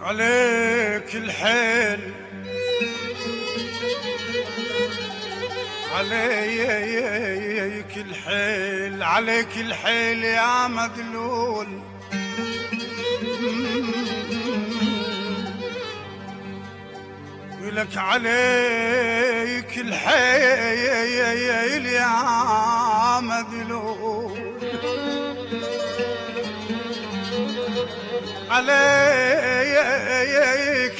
عليك الحيل عليك الحيل عليك الحيل يا مدلول ولك عليك الحيل يا مدلول عليك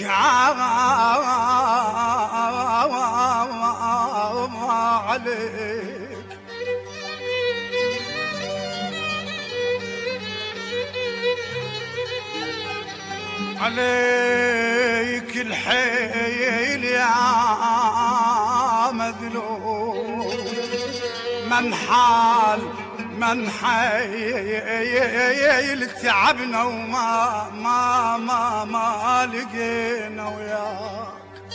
عليك الحيل يا مذلول من حيل تعبنا وما لقينا وياك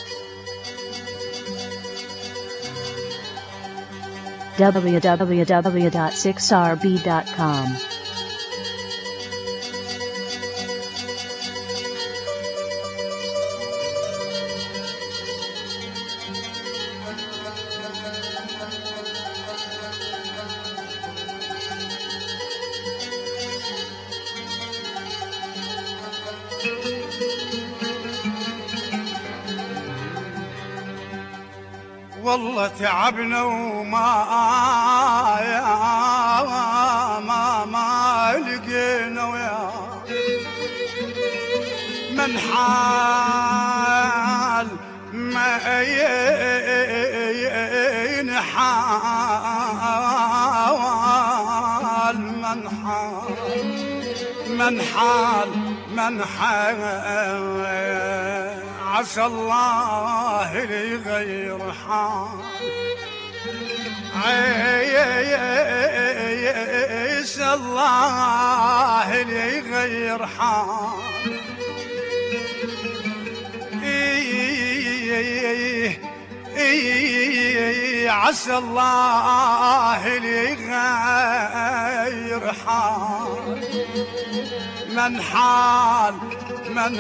www.6rb.com والله تعبنا وما ما لقينا وياك من حال ما ينحال من حال عسى الله يغير حال عسى الله يغير حال عسى الله يغير حال من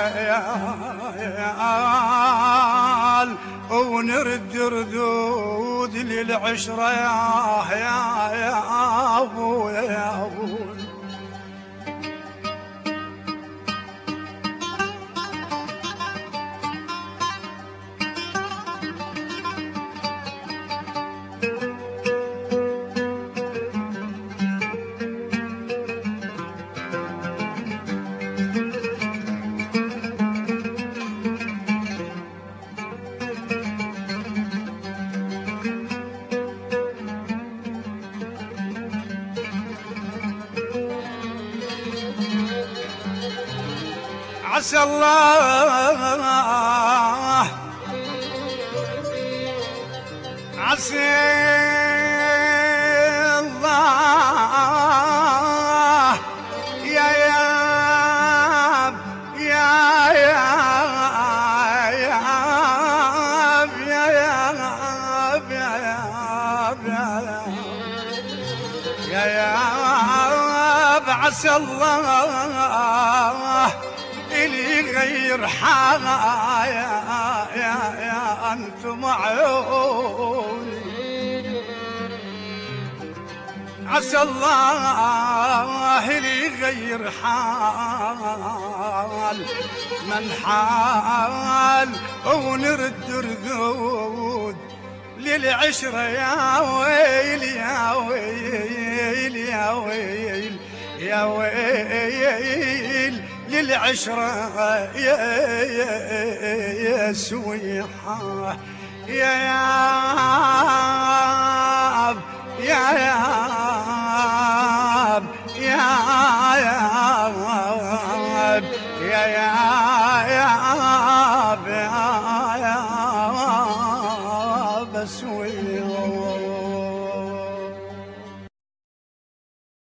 حيال ونرد ردود للعشرة يا أبويا يا أبويا عسى الله عسى الله يا عسى الله اللي يغير حالها يا أنتم عيوني عسى الله اللي يغير حال من حال ونرد ردود للعشرة يا ويل يا ويل يا ويل يا ويل للعشرة يا سويحة يا ياب يا ياب يا ياب يا ياب يا ياب